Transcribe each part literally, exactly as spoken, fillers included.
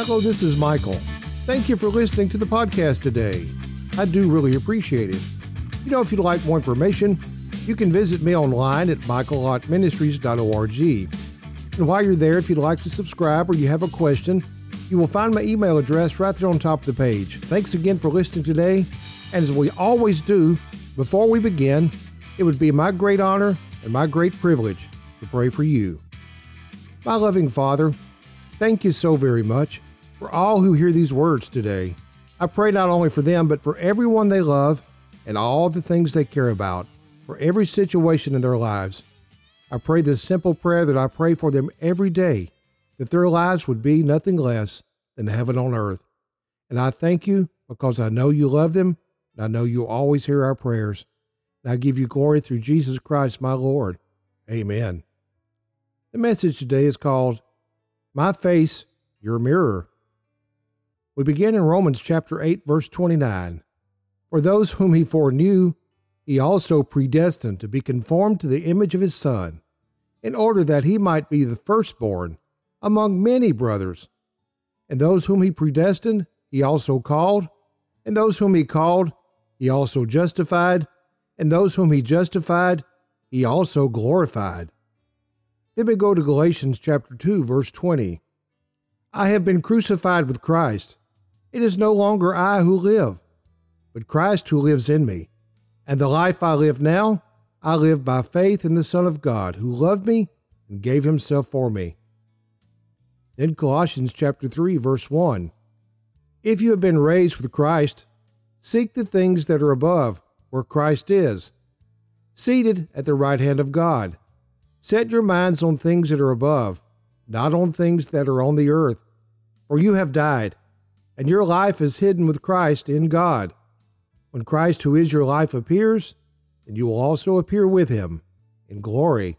Hello, this is Michael. Thank you for listening to the podcast today. I do really appreciate it. You know, if you'd like more information, you can visit me online at michael lott ministries dot org. And while you're there, if you'd like to subscribe or you have a question, you will find my email address right there on top of the page. Thanks again for listening today. And as we always do, before we begin, it would be my great honor and my great privilege to pray for you. My loving Father, thank you so very much for all who hear these words today. I pray not only for them, but for everyone they love and all the things they care about, for every situation in their lives. I pray this simple prayer that I pray for them every day, that their lives would be nothing less than heaven on earth. And I thank you because I know you love them, and I know you always hear our prayers. And I give you glory through Jesus Christ, my Lord. Amen. The message today is called, My Face, Your Mirror. We begin in Romans chapter eight, verse twenty-nine. For those whom he foreknew, he also predestined to be conformed to the image of his Son, in order that he might be the firstborn among many brothers. And those whom he predestined, he also called. And those whom he called, he also justified. And those whom he justified, he also glorified. Then we go to Galatians chapter two, verse twenty. I have been crucified with Christ. It is no longer I who live, but Christ who lives in me. And the life I live now, I live by faith in the Son of God, who loved me and gave himself for me. Then Colossians chapter three, verse one. If you have been raised with Christ, seek the things that are above, where Christ is, seated at the right hand of God. Set your minds on things that are above, not on things that are on the earth. For you have died, and your life is hidden with Christ in God. When Christ, who is your life, appears, then you will also appear with him in glory.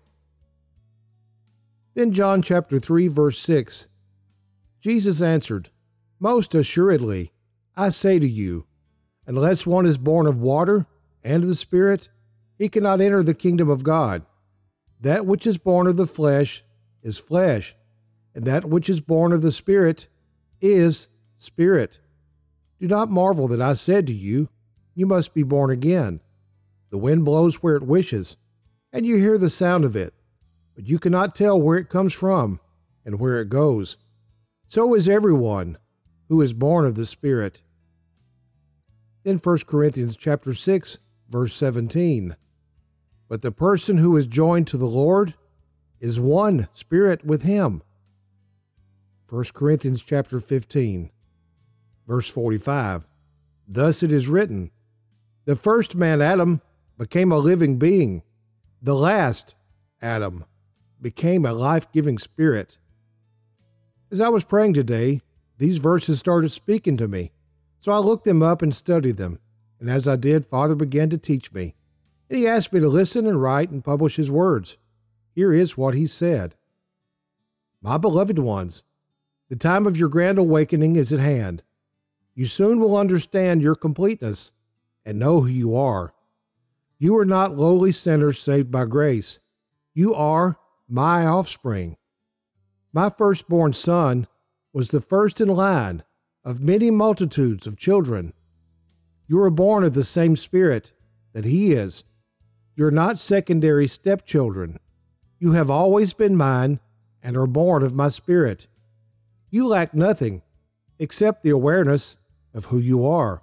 Then John chapter three, verse six. Jesus answered, Most assuredly, I say to you, unless one is born of water and of the Spirit, he cannot enter the kingdom of God. That which is born of the flesh is flesh, and that which is born of the Spirit is spirit. Do not marvel that I said to you, You must be born again. The wind blows where it wishes, and you hear the sound of it, but you cannot tell where it comes from and where it goes. So is everyone who is born of the Spirit. Then First Corinthians chapter six, verse seventeen. But the person who is joined to the Lord is one spirit with him. First Corinthians chapter fifteen, verse forty-five. Thus it is written, The first man, Adam, became a living being. The last, Adam, became a life-giving spirit. As I was praying today, these verses started speaking to me. So I looked them up and studied them. And as I did, Father began to teach me. And he asked me to listen and write and publish his words. Here is what he said. My beloved ones, the time of your grand awakening is at hand. You soon will understand your completeness and know who you are. You are not lowly sinners saved by grace. You are my offspring. My firstborn son was the first in line of many multitudes of children. You are born of the same Spirit that he is. You're not secondary stepchildren. You have always been mine and are born of my Spirit. You lack nothing except the awareness of who you are.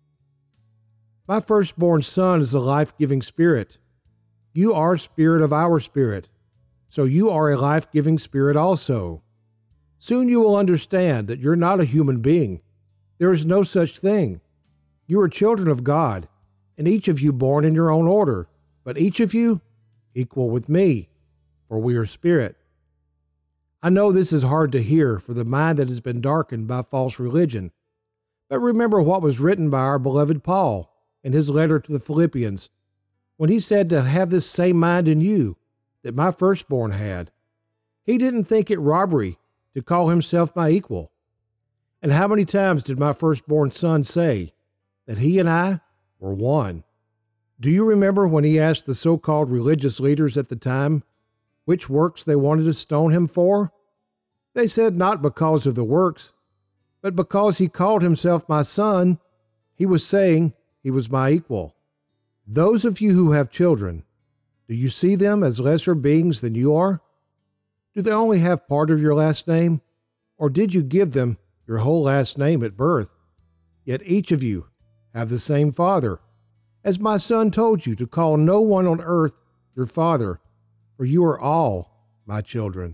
My firstborn son is a life-giving spirit. You are spirit of our spirit, so you are a life-giving spirit also. Soon you will understand that you're not a human being. There is no such thing. You are children of God, and each of you born in your own order, but each of you equal with me, for we are spirit. I know this is hard to hear for the mind that has been darkened by false religion, but remember what was written by our beloved Paul in his letter to the Philippians, when he said to have this same mind in you that my firstborn had. He didn't think it robbery to call himself my equal. And how many times did my firstborn son say that he and I were one? Do you remember when he asked the so-called religious leaders at the time which works they wanted to stone him for? They said not because of the works, but because he called himself my son, he was saying he was my equal. Those of you who have children, do you see them as lesser beings than you are? Do they only have part of your last name? Or did you give them your whole last name at birth? Yet each of you have the same Father. As my son told you to call no one on earth your father, for you are all my children.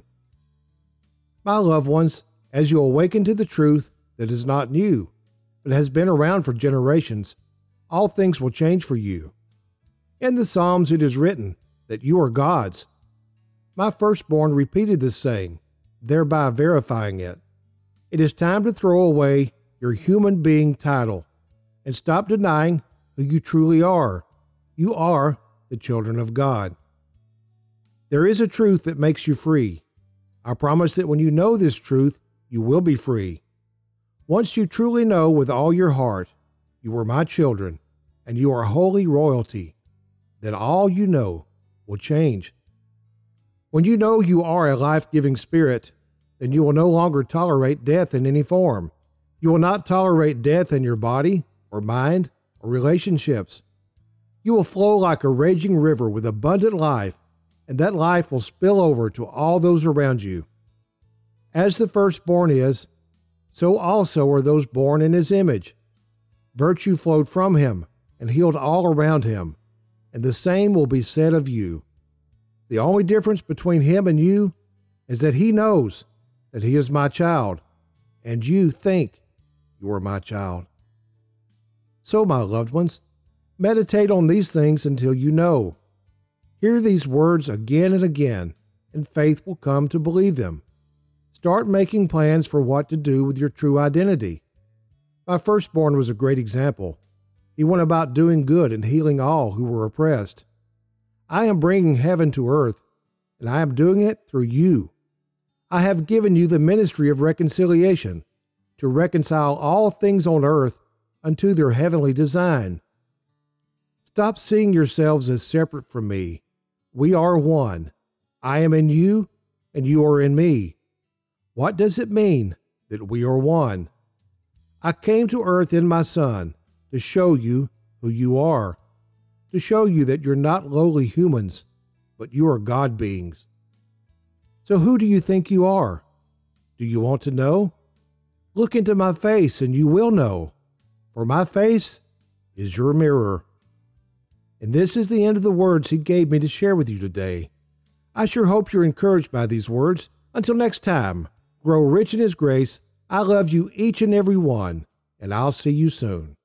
My loved ones, as you awaken to the truth that is not new, but has been around for generations, all things will change for you. In the Psalms it is written that you are God's. My firstborn repeated this saying, thereby verifying it. It is time to throw away your human being title and stop denying who you truly are. You are the children of God. There is a truth that makes you free. I promise that when you know this truth, you will be free. Once you truly know with all your heart, you are my children, and you are holy royalty, then all you know will change. When you know you are a life-giving spirit, then you will no longer tolerate death in any form. You will not tolerate death in your body or mind or relationships. You will flow like a raging river with abundant life, and that life will spill over to all those around you. As the firstborn is, so also are those born in his image. Virtue flowed from him and healed all around him, and the same will be said of you. The only difference between him and you is that he knows that he is my child, and you think you are my child. So, my loved ones, meditate on these things until you know. Hear these words again and again, and faith will come to believe them. Start making plans for what to do with your true identity. My firstborn was a great example. He went about doing good and healing all who were oppressed. I am bringing heaven to earth, and I am doing it through you. I have given you the ministry of reconciliation, to reconcile all things on earth unto their heavenly design. Stop seeing yourselves as separate from me. We are one. I am in you, and you are in me. What does it mean that we are one? I came to earth in my Son to show you who you are, to show you that you're not lowly humans, but you are God beings. So who do you think you are? Do you want to know? Look into my face and you will know, for my face is your mirror. And this is the end of the words he gave me to share with you today. I sure hope you're encouraged by these words. Until next time, grow rich in his grace. I love you each and every one, and I'll see you soon.